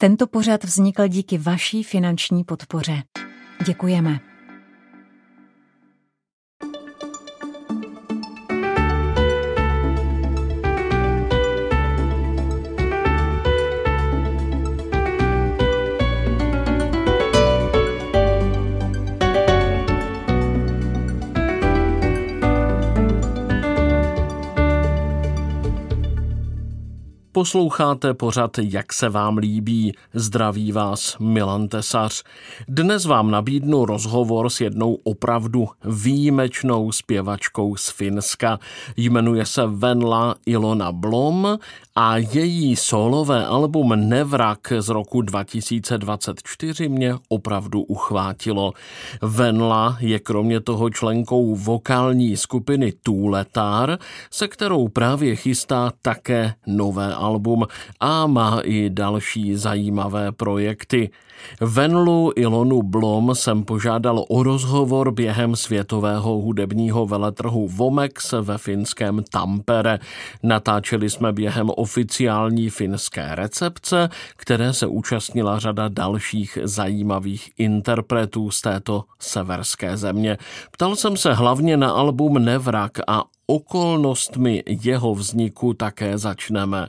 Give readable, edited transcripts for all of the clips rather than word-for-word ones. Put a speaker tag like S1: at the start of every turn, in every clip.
S1: Tento pořad vznikl díky vaší finanční podpoře. Děkujeme.
S2: Posloucháte pořad Jak se vám líbí. Zdraví vás Milan Tesař. Dnes vám nabídnu rozhovor s jednou opravdu výjimečnou zpěvačkou z Finska. Jmenuje se Venla Ilona Blom a její sólové album Nevrak z roku 2024 mě opravdu uchvátilo. Venla je kromě toho členkou vokální skupiny Tuuletar, se kterou právě chystá také nové album a má i další zajímavé projekty. Venlu Ilonu Blom jsem požádal o rozhovor během světového hudebního veletrhu Vomex ve finském Tampere. Natáčeli jsme během oficiální finské recepce, které se účastnila řada dalších zajímavých interpretů z této severské země. Ptal jsem se hlavně na album Nevrak a okolnostmi jeho vzniku také začneme.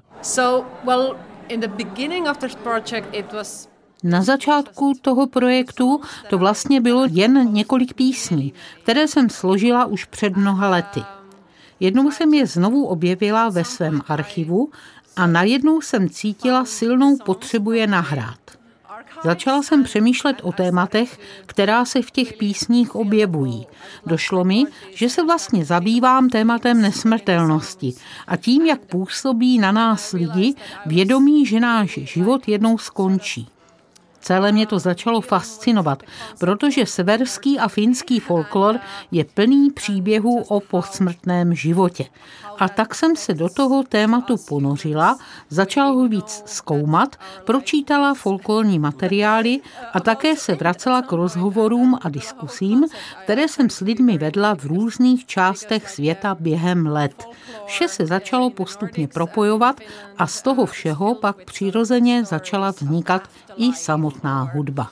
S3: Na začátku toho projektu to vlastně bylo jen několik písní, které jsem složila už před mnoha lety. Jednou jsem je znovu objevila ve svém archivu a najednou jsem cítila silnou potřebu je nahrát. Začala jsem přemýšlet o tématech, která se v těch písních objevují. Došlo mi, že se vlastně zabývám tématem nesmrtelnosti a tím, jak působí na nás lidi vědomí, že náš život jednou skončí. Celé mě to začalo fascinovat, protože severský a finský folklor je plný příběhů o posmrtném životě. A tak jsem se do toho tématu ponořila, začala ho víc zkoumat, pročítala folklorní materiály a také se vracela k rozhovorům a diskusím, které jsem s lidmi vedla v různých částech světa během let. Vše se začalo postupně propojovat a z toho všeho pak přirozeně začala vznikat i samotná hudba.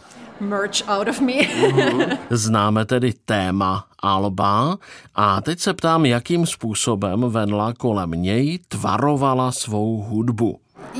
S2: Známe tedy téma alba a teď se ptám, jakým způsobem Venla kolem něj tvarovala svou hudbu.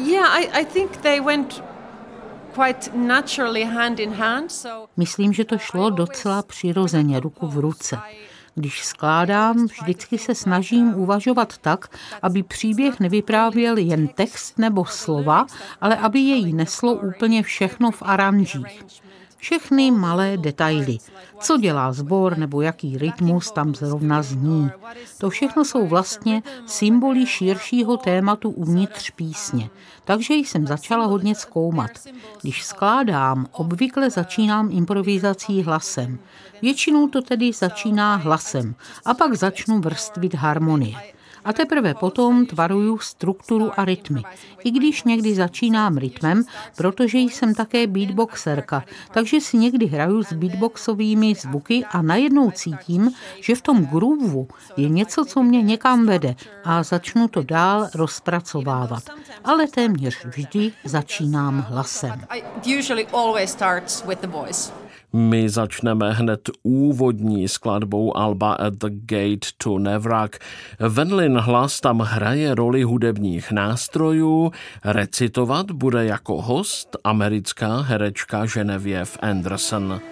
S3: Myslím, že to šlo docela přirozeně, ruku v ruce. Když skládám, vždycky se snažím uvažovat tak, aby příběh nevyprávěl jen text nebo slova, ale aby jej neslo úplně všechno v aranžích. Všechny malé detaily. Co dělá sbor nebo jaký rytmus tam zrovna zní. To všechno jsou vlastně symboly širšího tématu uvnitř písně. Takže jsem začala hodně zkoumat. Když skládám, obvykle začínám improvizací hlasem. Většinou to tedy začíná hlasem a pak začnu vrstvit harmonie. A teprve potom tvaruju strukturu a rytmy. I když někdy začínám rytmem, protože jsem také beatboxerka, takže si někdy hraju s beatboxovými zvuky a najednou cítím, že v tom grooveu je něco, co mě někam vede a začnu to dál rozpracovávat. Ale téměř vždy začínám hlasem.
S2: My začneme hned úvodní skladbou alba At the Gate to Nevrak. Venlin hlas tam hraje roli hudebních nástrojů, recitovat bude jako host americká herečka Genevieve Anderson.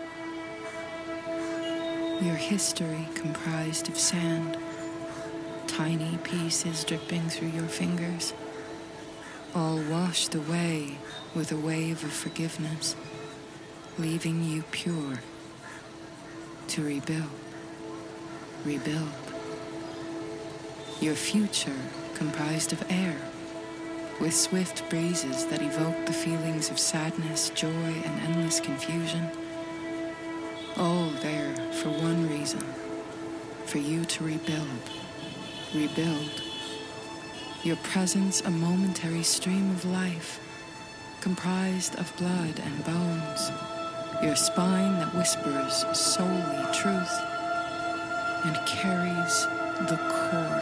S4: Your history comprised of sand, tiny pieces dripping through your fingers, all washed away with a wave of forgiveness. Leaving you pure to rebuild. Your future comprised of air, with swift breezes that evoke the feelings of sadness, joy, and endless confusion. All there for one reason, for you to rebuild. Your presence a momentary stream of life, comprised of blood and bones. Your spine that whispers solely truth and carries the core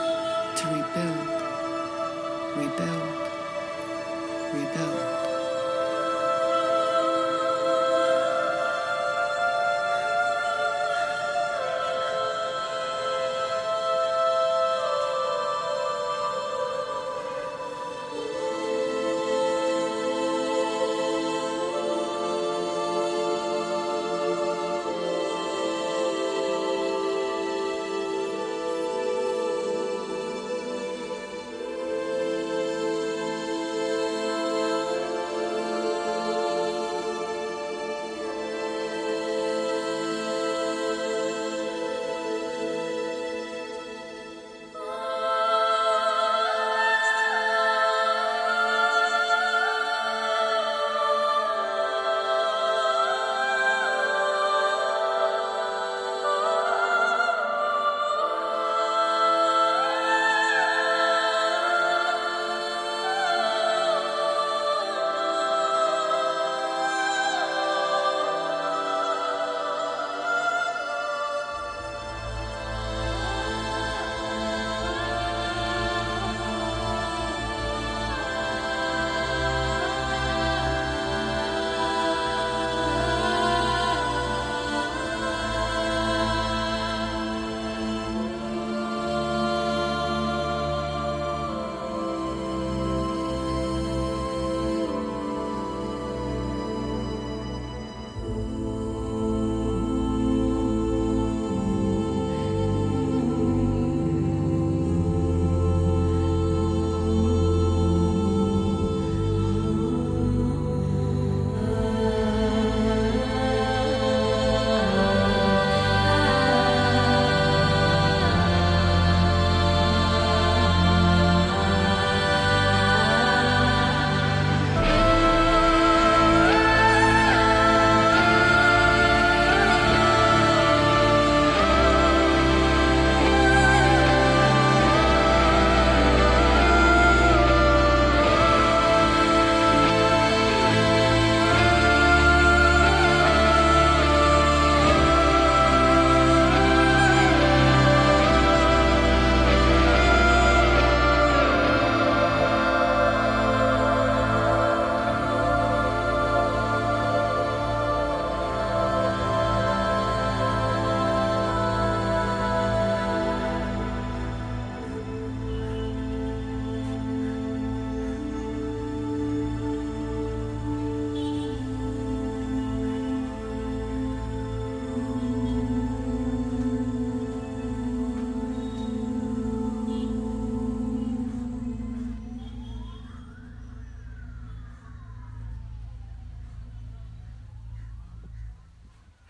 S4: to rebuild.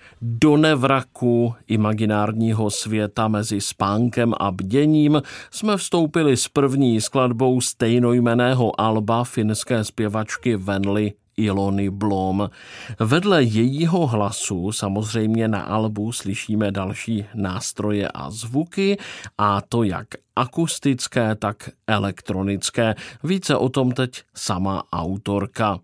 S2: Do nevraku imaginárního světa mezi spánkem a bděním jsme vstoupili s první skladbou stejnojmenného alba finské zpěvačky Venly Ilony Blom. Vedle jejího hlasu samozřejmě na albu slyšíme další nástroje a zvuky, a to jak akustické, tak elektronické. Více o tom teď sama autorka.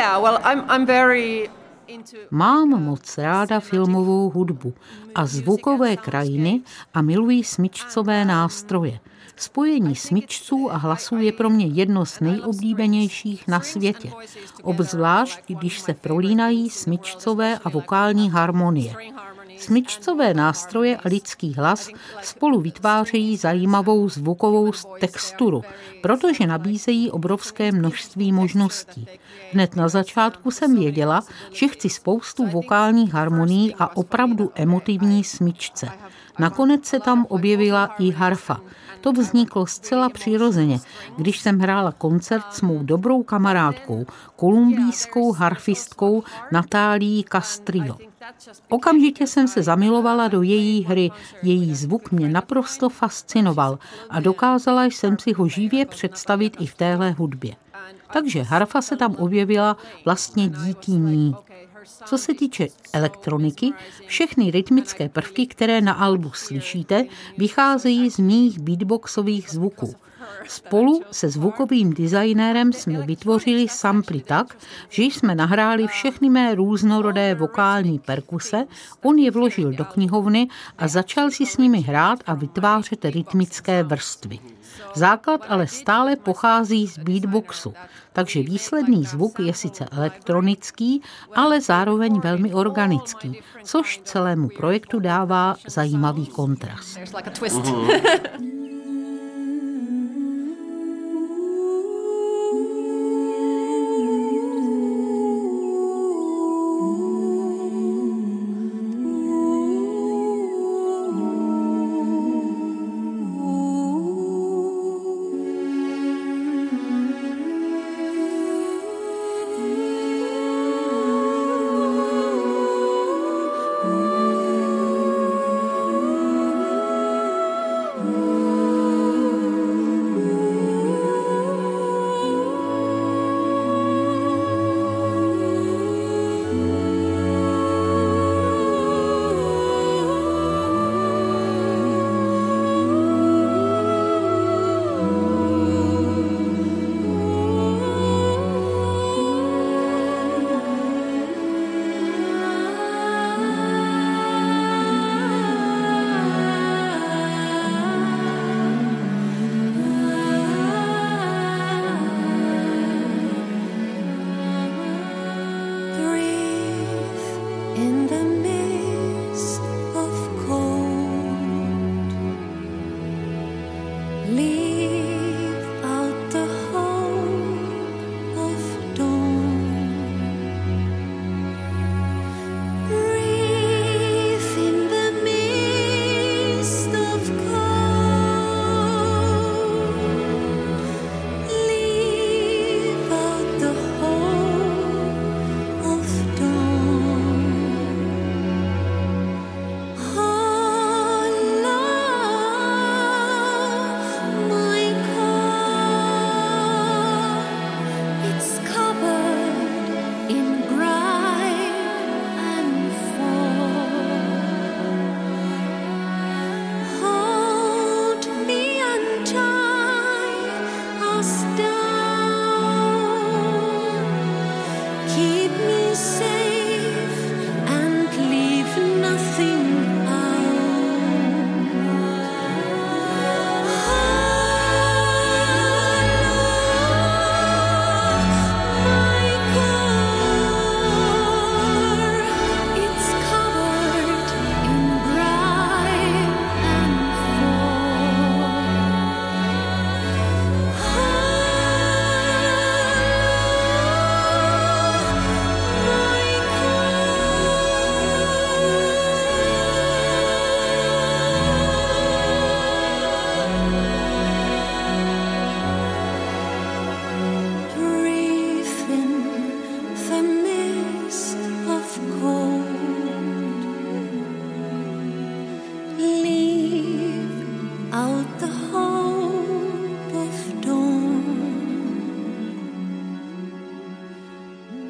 S3: Mám moc ráda filmovou hudbu a zvukové krajiny a miluji smyčcové nástroje. Spojení smyčců a hlasů je pro mě jedno z nejoblíbenějších na světě. Obzvlášť, když se prolínají smyčcové a vokální harmonie. Smyčcové nástroje a lidský hlas spolu vytvářejí zajímavou zvukovou texturu, protože nabízejí obrovské množství možností. Hned na začátku jsem věděla, že chci spoustu vokálních harmonií a opravdu emotivní smyčce. Nakonec se tam objevila i harfa. To vzniklo zcela přirozeně, když jsem hrála koncert s mou dobrou kamarádkou, kolumbijskou harfistkou Natálií Castrillo. Okamžitě jsem se zamilovala do její hry, její zvuk mě naprosto fascinoval a dokázala jsem si ho živě představit i v téhle hudbě. Takže harfa se tam objevila vlastně díky ní. Co se týče elektroniky, všechny rytmické prvky, které na albu slyšíte, vycházejí z mých beatboxových zvuků. Spolu se zvukovým designérem jsme vytvořili samply tak, že jsme nahráli všechny mé různorodé vokální perkuse, on je vložil do knihovny a začal si s nimi hrát a vytvářet rytmické vrstvy. Základ ale stále pochází z beatboxu, takže výsledný zvuk je sice elektronický, ale zároveň velmi organický, což celému projektu dává zajímavý kontrast.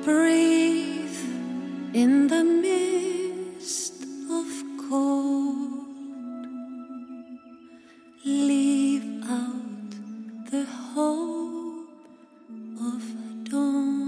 S5: breathe in the mist of cold. Leave out the hope of dawn.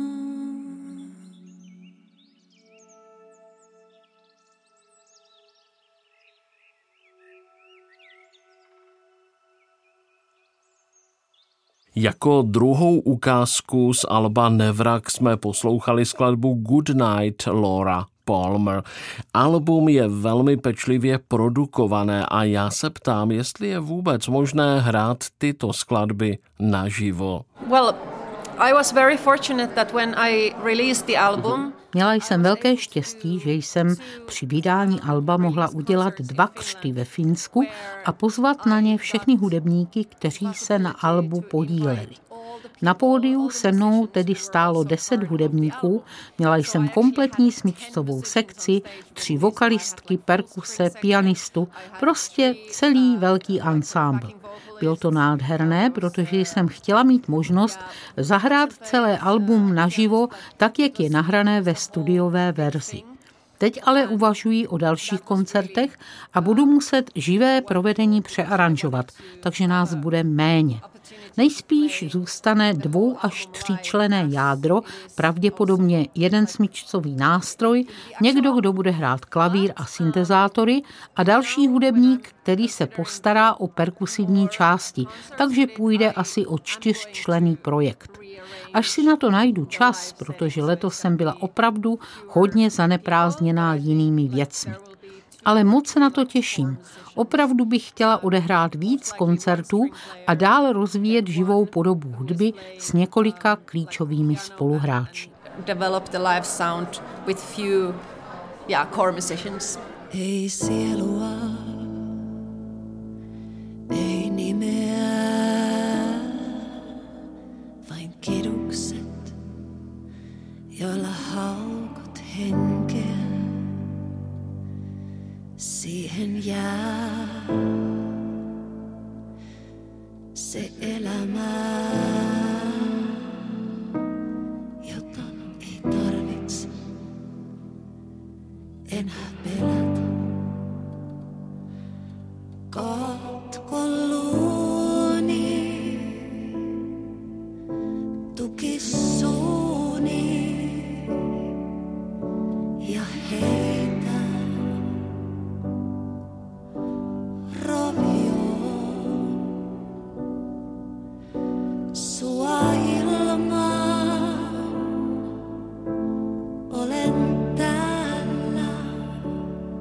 S2: Jako druhou ukázku z alba Nevrak jsme poslouchali skladbu Good Night Laura Palmer. Album je velmi pečlivě produkované a já se ptám, jestli je vůbec možné hrát tyto skladby naživo.
S6: Well, I was very fortunate that when I released the album,
S3: Měla jsem velké štěstí, že jsem při vydání alba mohla udělat 2 křty ve Finsku a pozvat na ně všechny hudebníky, kteří se na albu podíleli. Na pódiu se mnou tedy stálo 10 hudebníků, měla jsem kompletní smyčcovou sekci, 3 vokalistky, perkuse, pianistu, prostě celý velký ansámbl. Bylo to nádherné, protože jsem chtěla mít možnost zahrát celé album naživo, tak jak je nahrané ve studiové verzi. Teď ale uvažuji o dalších koncertech a budu muset živé provedení přearanžovat, takže nás bude méně. Nejspíš zůstane 2 až 3 členné jádro, pravděpodobně 1 smyčcový nástroj, někdo, kdo bude hrát klavír a syntezátory a další hudebník, který se postará o perkusivní části, takže půjde asi o 4členný projekt. Až si na to najdu čas, protože letos jsem byla opravdu hodně zaneprázdněná jinými věcmi. Ale moc se na to těším. Opravdu bych chtěla odehrát víc koncertů a dál rozvíjet živou podobu hudby s několika klíčovými spoluhráči.
S6: develop the live sound with few core musicians.
S5: Ei sielua, ei nimeä, vain kidukset, joilla haukot henkeä. Siihen jää se elämä, jota ei tarvitse enää pelätä. Katkon luoni, tukissuuni ja heitä rovioon. Sua ilman olen täällä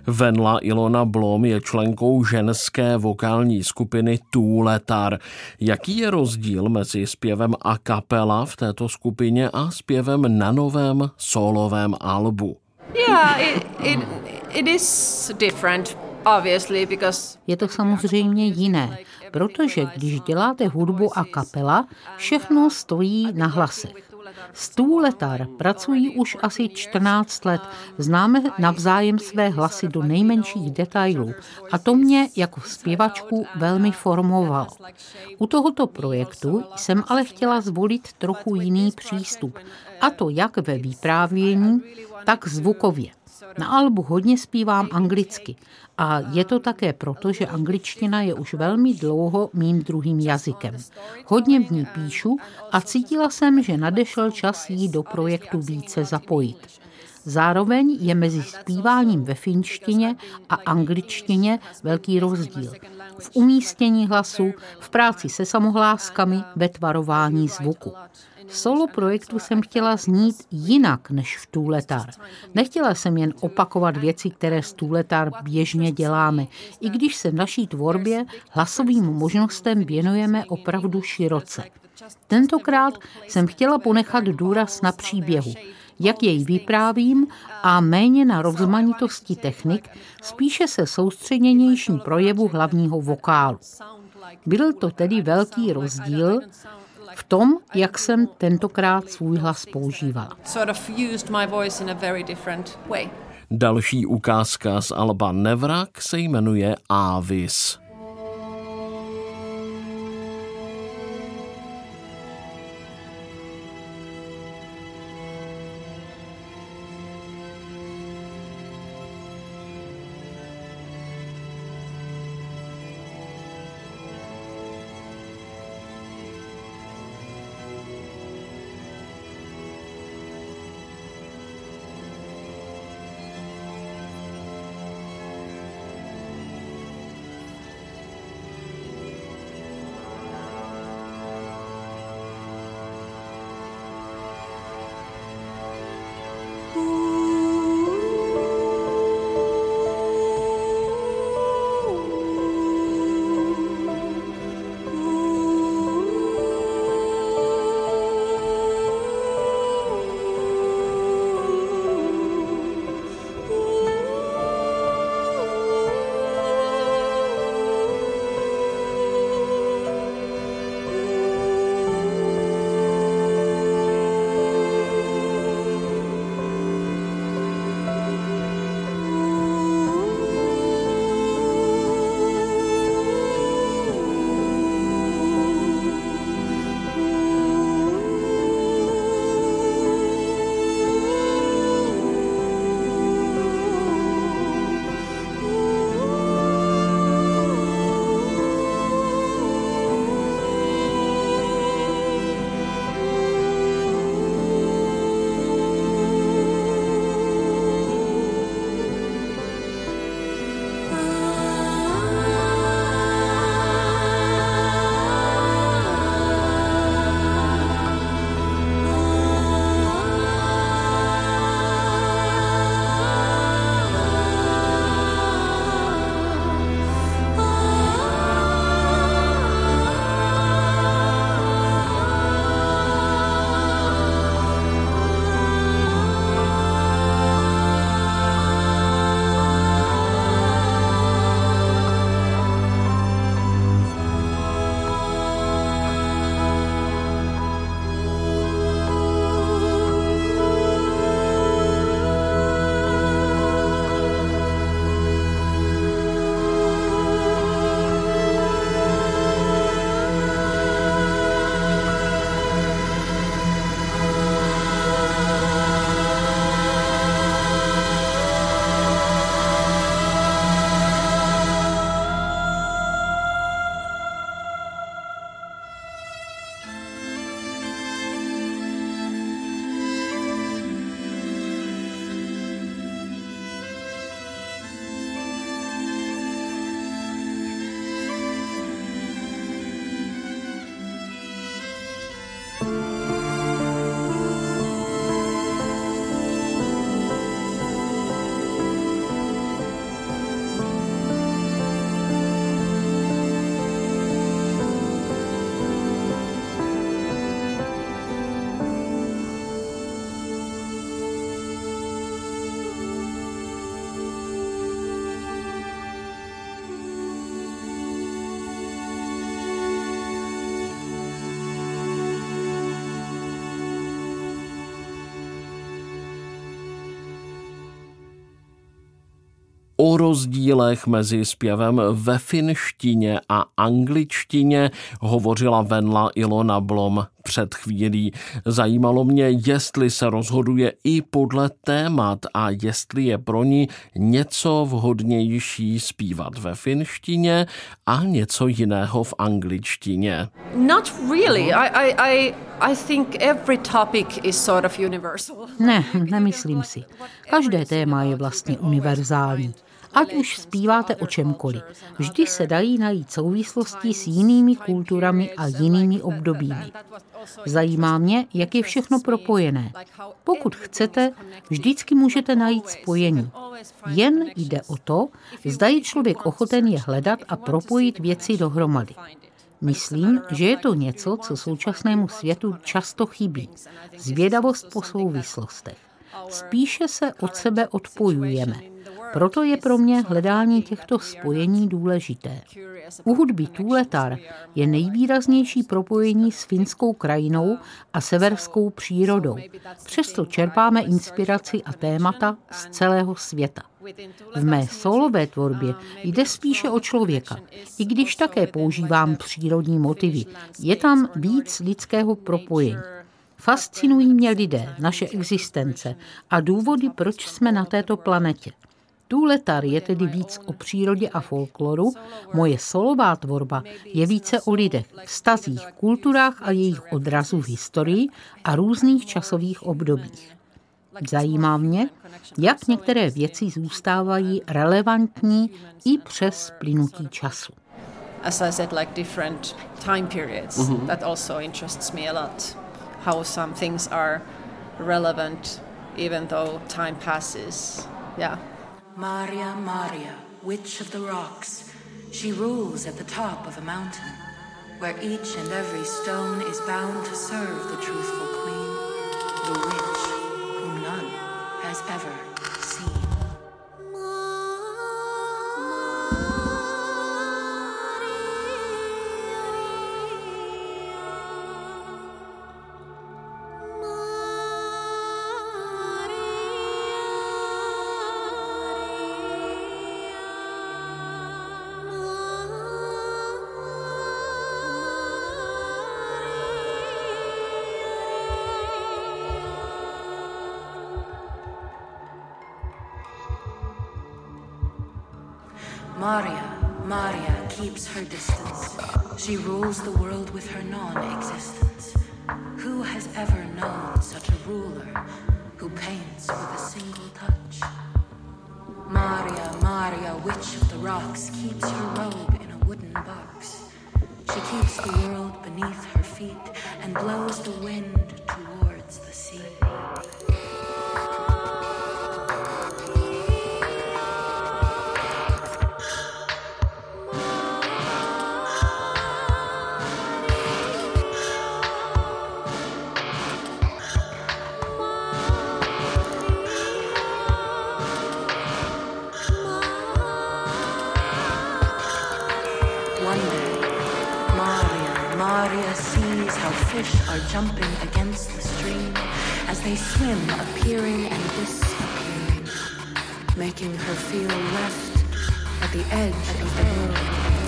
S2: Venla Ilona Blom je členkou ženské vokální skupiny Tuuletar. Jaký je rozdíl mezi zpěvem a cappella v této skupině a zpěvem na novém sólovém albu?
S6: Yeah, it is different, obviously, because
S3: Je to samozřejmě jiné, protože když děláte hudbu a kapela, všechno stojí na hlasech. S Tuuletar pracují už asi 14 let, známe navzájem své hlasy do nejmenších detailů a to mě jako zpěvačku velmi formovalo. U tohoto projektu jsem ale chtěla zvolit trochu jiný přístup, a to jak ve vyprávění, tak zvukově. Na albu hodně zpívám anglicky a je to také proto, že angličtina je už velmi dlouho mým druhým jazykem. Hodně v ní píšu a cítila jsem, že nadešel čas jí do projektu více zapojit. Zároveň je mezi zpíváním ve finštině a angličtině velký rozdíl. V umístění hlasu, v práci se samohláskami, ve tvarování zvuku. V solo projektu jsem chtěla znít jinak než v Tuuletar. Nechtěla jsem jen opakovat věci, které s Tuuletar běžně děláme, i když se v naší tvorbě hlasovým možnostem věnujeme opravdu široce. Tentokrát jsem chtěla ponechat důraz na příběhu, jak jej vyprávím, a méně na rozmanitosti technik, spíše se soustředěnějším projevu hlavního vokálu. Byl to tedy velký rozdíl v tom, jak jsem tentokrát svůj hlas používala.
S2: Další ukázka z alba Nevrak se jmenuje Avis. O rozdílech mezi zpěvem ve finštině a angličtině hovořila Venla Ilona Blom před chvílí. Zajímalo mě, jestli se rozhoduje i podle témat a jestli je pro ní něco vhodnější zpívat ve finštině a něco jiného v angličtině.
S6: Not really. I think every topic is sort of universal.
S3: Ne, nemyslím si. Každé téma je vlastně univerzální. Ať už zpíváte o čemkoliv, vždy se dají najít souvislosti s jinými kulturami a jinými obdobími. Zajímá mě, jak je všechno propojené. Pokud chcete, vždycky můžete najít spojení. Jen jde o to, zda je člověk ochoten je hledat a propojit věci dohromady. Myslím, že je to něco, co současnému světu často chybí. Zvědavost po souvislostech. Spíše se od sebe odpojujeme. Proto je pro mě hledání těchto spojení důležité. U hudby Tuuletar je nejvýraznější propojení s finskou krajinou a severskou přírodou. Přesto čerpáme inspiraci a témata z celého světa. V mé solové tvorbě jde spíše o člověka, i když také používám přírodní motivy. Je tam víc lidského propojení. Fascinují mě lidé, naše existence a důvody, proč jsme na této planetě. Tuuletar je tedy víc o přírodě a folkloru, moje solová tvorba je více o lidech, vztazích, kulturách a jejich odrazu v historii a různých časových obdobích. Zajímá mě, jak některé věci zůstávají relevantní i přes plynutí času.
S6: As I said, like different time periods. That also interests me a lot. How some things are relevant even though time passes. Yeah.
S5: Maria, Maria, witch of the rocks, she rules at the top of a mountain, where each and every stone is bound to serve the truthful queen, the witch whom none has ever seen. Maria, Maria keeps her distance. She rules the world with her non-existence. Who has ever known such a ruler who paints with a single touch? Maria, Maria, witch of the rocks, keeps her robe in a wooden box. She keeps the world beneath her feet and blows the wind towards the sea. Maria sees how fish are jumping against the stream as they swim, appearing and disappearing, making her feel left at the edge of the world.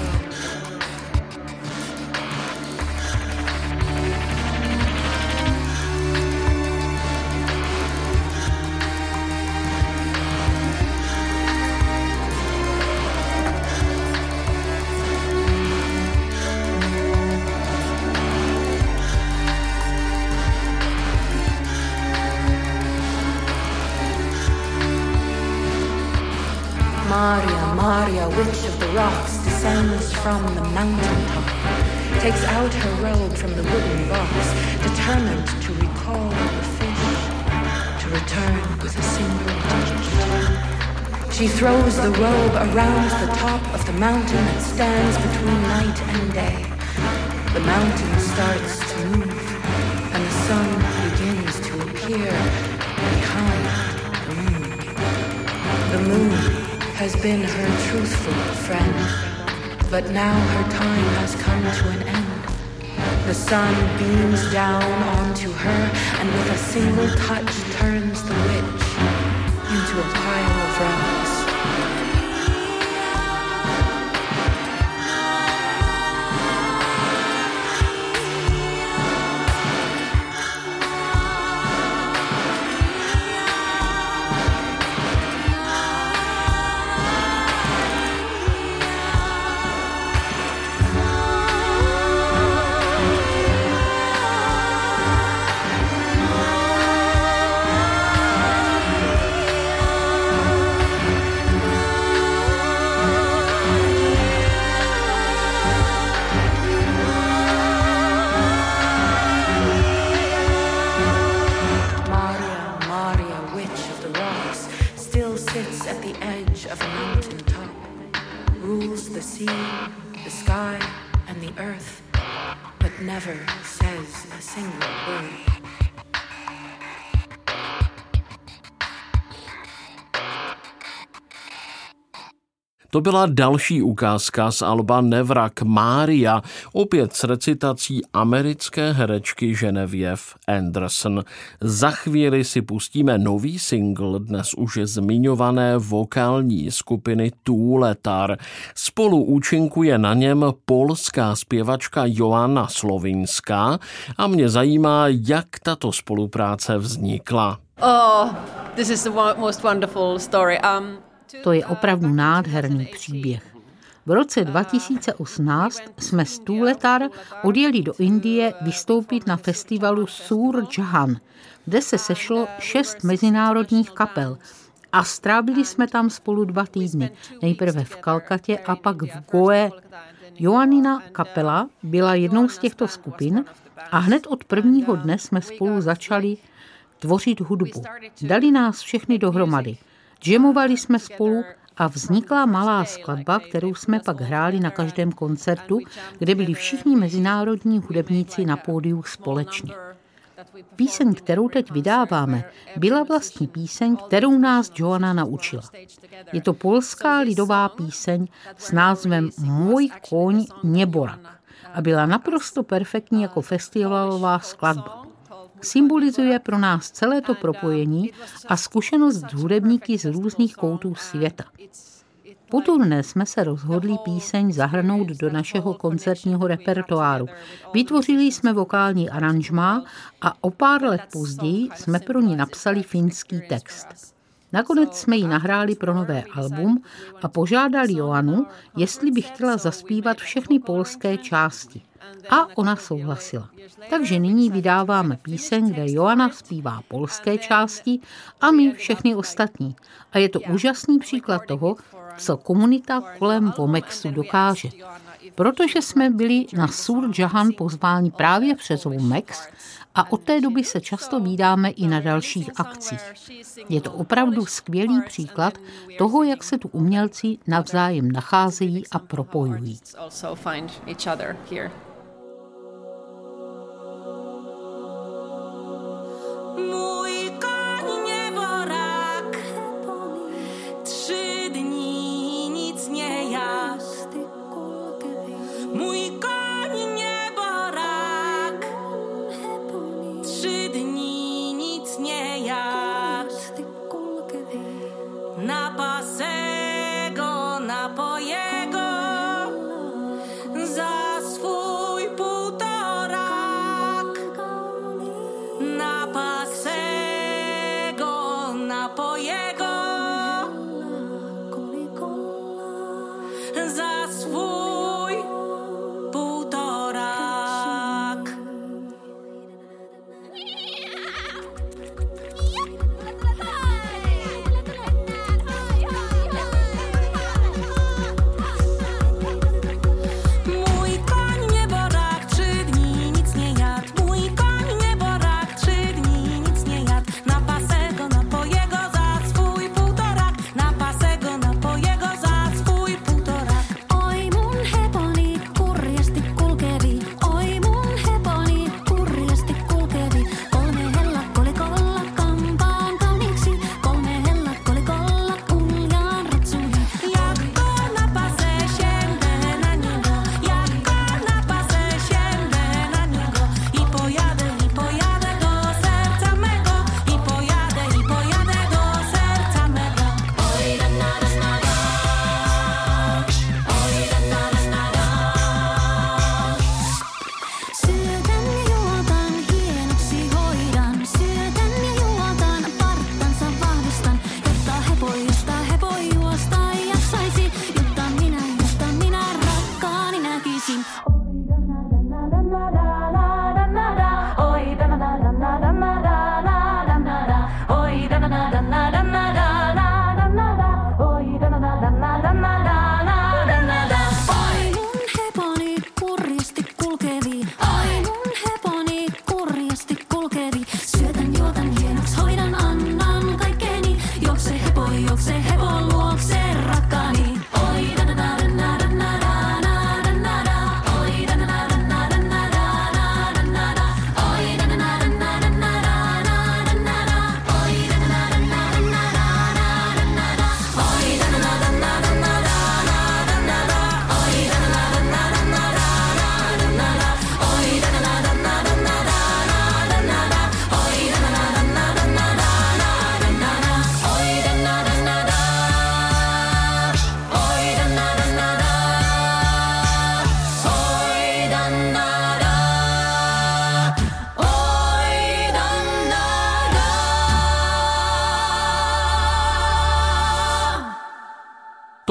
S5: Maria, Maria, witch of the rocks, descends from the mountaintop, takes out her robe from the wooden box, determined to recall the fish, to return with a single touch. She throws the robe around the top of the mountain and stands between night and day. The mountain starts to move, and the sun begins to appear behind the moon. The moon has been her truthful friend, but now her time has come to an end. The sun beams down onto her and with a single touch turns the witch into a pile of rocks. sits at the edge of a mountain top, rules the sea, the sky, and the earth, but never says a single word.
S2: To byla další ukázka z alba Nevrak Mária, opět s recitací americké herečky Genevieve Anderson. Za chvíli si pustíme nový singl dnes už zmiňované vokální skupiny Tuuletar. Spolu účinkuje na něm polská zpěvačka Joanna Slovinská a mě zajímá, jak tato spolupráce vznikla.
S6: Oh, this is the most wonderful story.
S3: To je opravdu nádherný příběh. V roce 2018 jsme z Tuuletar odjeli do Indie vystoupit na festivalu Sur Jahan, kde se sešlo 6 mezinárodních kapel a strávili jsme tam spolu 2 týdny, nejprve v Kalkatě a pak v Goe. Joannina kapela byla jednou z těchto skupin a hned od prvního dne jsme spolu začali tvořit hudbu. Dali nás všechny dohromady. Jamovali jsme spolu a vznikla malá skladba, kterou jsme pak hráli na každém koncertu, kde byli všichni mezinárodní hudebníci na pódiu společně. Píseň, kterou teď vydáváme, byla vlastně píseň, kterou nás Joanna naučila. Je to polská lidová píseň s názvem Můj koň Něborak a byla naprosto perfektní jako festivalová skladba. Symbolizuje pro nás celé to propojení a zkušenost s hudebníky z různých koutů světa. Po turné jsme se rozhodli píseň zahrnout do našeho koncertního repertoáru. Vytvořili jsme vokální aranžmá a o pár let později jsme pro ní napsali finský text. Nakonec jsme ji nahráli pro nové album a požádali Joannu, jestli by chtěla zaspívat všechny polské části. A ona souhlasila. Takže nyní vydáváme píseň, kde Joanna zpívá polské části a my všechny ostatní. A je to úžasný příklad toho, co komunita kolem Vomexu dokáže. Protože jsme byli na Sur Jahan pozváni právě přes Vomex a od té doby se často vídáme i na dalších akcích. Je to opravdu skvělý příklad toho, jak se tu umělci navzájem nacházejí a propojují.
S7: Syötän, juotan hienoksi, hoidan, annan kaikkeeni. Juokse hepoi, juokse hepoi.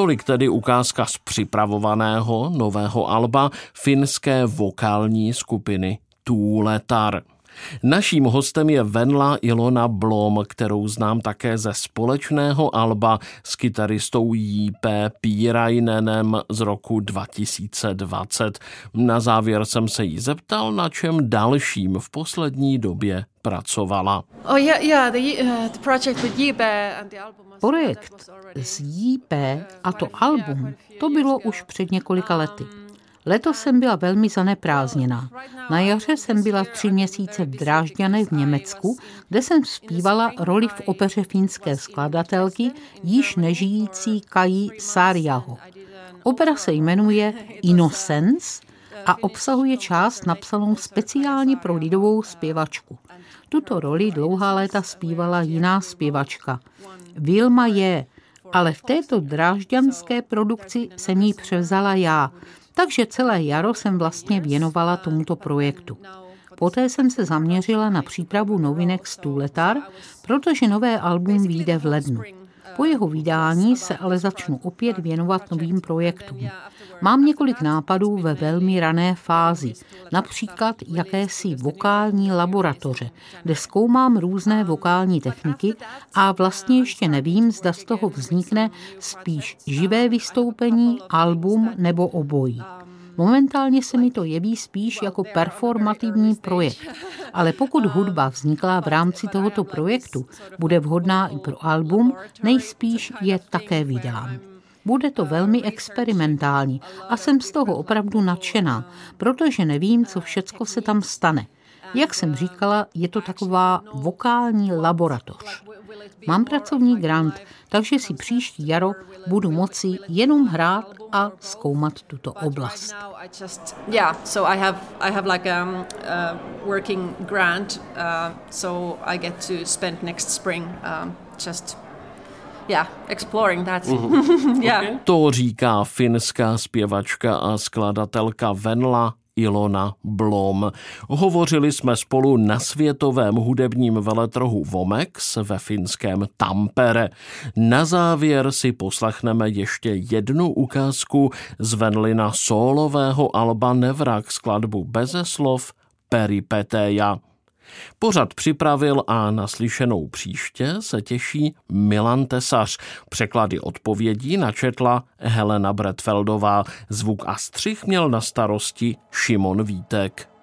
S2: Tolik tedy ukázka z připravovaného nového alba finské vokální skupiny Tuuletar. Naším hostem je Venla Ilona Blom, kterou znám také ze společného alba s kytaristou J.P. Piirainenem z roku 2020. Na závěr jsem se jí zeptal, na čem dalším v poslední době pracovala.
S3: Projekt s J.P. a to album, to bylo už před několika lety. Letos jsem byla velmi zaneprázdněná. Na jaře jsem byla 3 měsíce v Drážďanech v Německu, kde jsem zpívala roli v opeře finské skladatelky již nežijící Kai Saariaho. Opera se jmenuje Innocence a obsahuje část napsanou speciálně pro lidovou zpěvačku. Tuto roli dlouhá léta zpívala jiná zpěvačka, Vilma J., ale v této drážďanské produkci jsem ji převzala já. Takže celé jaro jsem vlastně věnovala tomuto projektu. Poté jsem se zaměřila na přípravu novinek z Tuuletar, protože nové album vyjde v lednu. Po jeho vydání se ale začnu opět věnovat novým projektům. Mám několik nápadů ve velmi rané fázi, například jakési vokální laboratoře, kde zkoumám různé vokální techniky a vlastně ještě nevím, zda z toho vznikne spíš živé vystoupení, album nebo obojí. Momentálně se mi to jeví spíš jako performativní projekt, ale pokud hudba vznikla v rámci tohoto projektu, bude vhodná i pro album, nejspíš je také vydám. Bude to velmi experimentální a jsem z toho opravdu nadšená, protože nevím, co všecko se tam stane. Jak jsem říkala, je to taková vokální laboratoř. Mám pracovní grant, takže si příští jaro budu moci jenom hrát a zkoumat tuto oblast.
S6: So I have like a working grant, so I get to spend next spring just exploring that.
S2: Okay. To říká finská zpěvačka a skladatelka Venla Ilona Blom. Hovořili jsme spolu na světovém hudebním veletrhu Vomex ve finském Tampere. Na závěr si poslechneme ještě jednu ukázku z Venlina sólového alba Nevrak, skladbu beze slov Peripeteja. Pořad připravil a naslyšenou příště se těší Milan Tesař. Překlady odpovědí načetla Helena Bretfeldová. Zvuk a střih měl na starosti Šimon Vítek.